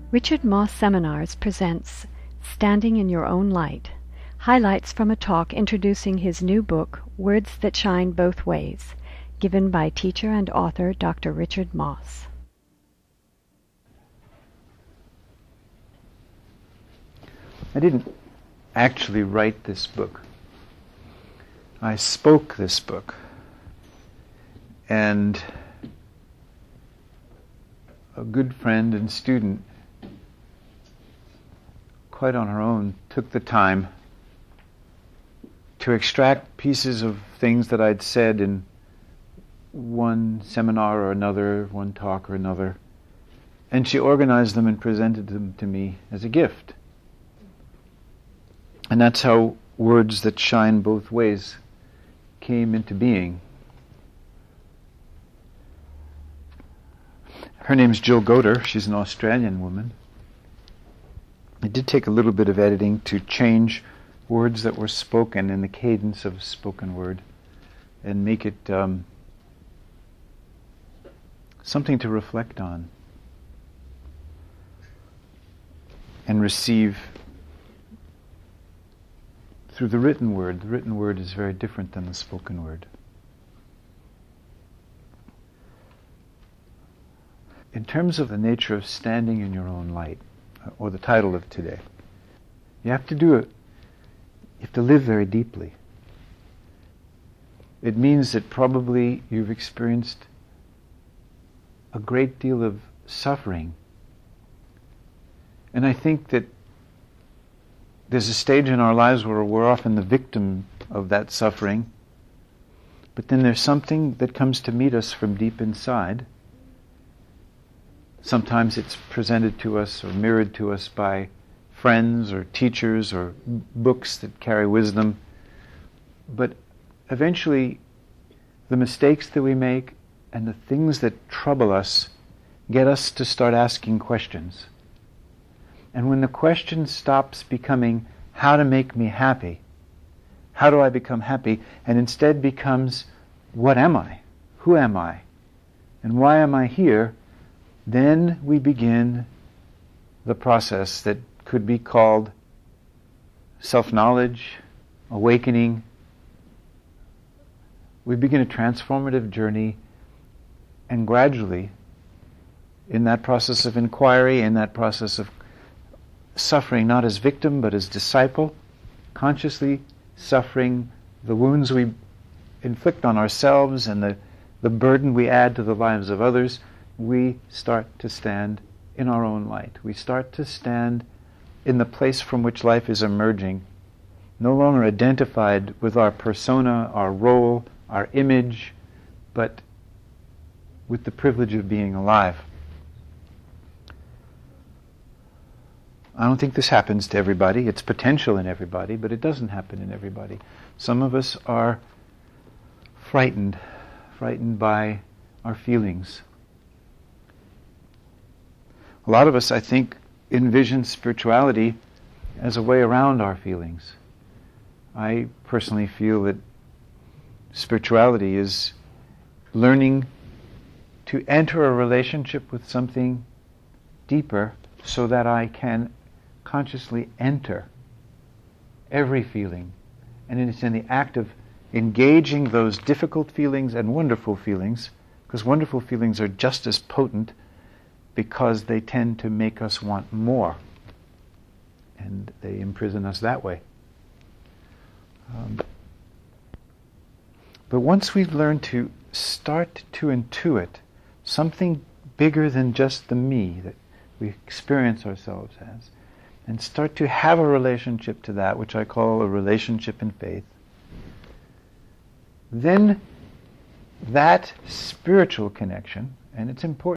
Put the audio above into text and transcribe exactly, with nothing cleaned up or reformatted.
Richard Moss Seminars presents Standing in Your Own Light, highlights from a talk introducing his new book, Words That Shine Both Ways, given by teacher and author Doctor Richard Moss. I didn't actually write this book. I spoke this book. And a good friend and student, quite on her own, took the time to extract pieces of things that I'd said in one seminar or another, one talk or another, and she organized them and presented them to me as a gift. And that's how Words That Shine Both Ways came into being. Her name's Jill Goder. She's an Australian woman. It did take a little bit of editing to change words that were spoken in the cadence of spoken word and make it um, something to reflect on and receive through the written word. The written word is very different than the spoken word. In terms of the nature of standing in your own light, or the title of today, you have to do it, you have to live very deeply. It means that probably you've experienced a great deal of suffering. And I think that there's a stage in our lives where we're often the victim of that suffering, but then there's something that comes to meet us from deep inside. Sometimes it's presented to us or mirrored to us by friends or teachers or books that carry wisdom. But eventually, the mistakes that we make and the things that trouble us get us to start asking questions. And when the question stops becoming, how to make me happy? How do I become happy? And instead becomes, what am I? Who am I? And why am I here? Then we begin the process that could be called self-knowledge, awakening. We begin a transformative journey, and gradually, in that process of inquiry, in that process of suffering not as victim but as disciple, consciously suffering the wounds we inflict on ourselves and the, the burden we add to the lives of others, we start to stand in our own light. We start to stand in the place from which life is emerging, no longer identified with our persona, our role, our image, but with the privilege of being alive. I don't think this happens to everybody. It's potential in everybody, but it doesn't happen in everybody. Some of us are frightened, frightened by our feelings. A lot of us, I think, envision spirituality as a way around our feelings. I personally feel that spirituality is learning to enter a relationship with something deeper so that I can consciously enter every feeling. And it's in the act of engaging those difficult feelings and wonderful feelings, because wonderful feelings are just as potent because they tend to make us want more. And they imprison us that way. Um, but once we've learned to start to intuit something bigger than just the me that we experience ourselves as, and start to have a relationship to that, which I call a relationship in faith, then that spiritual connection, and it's important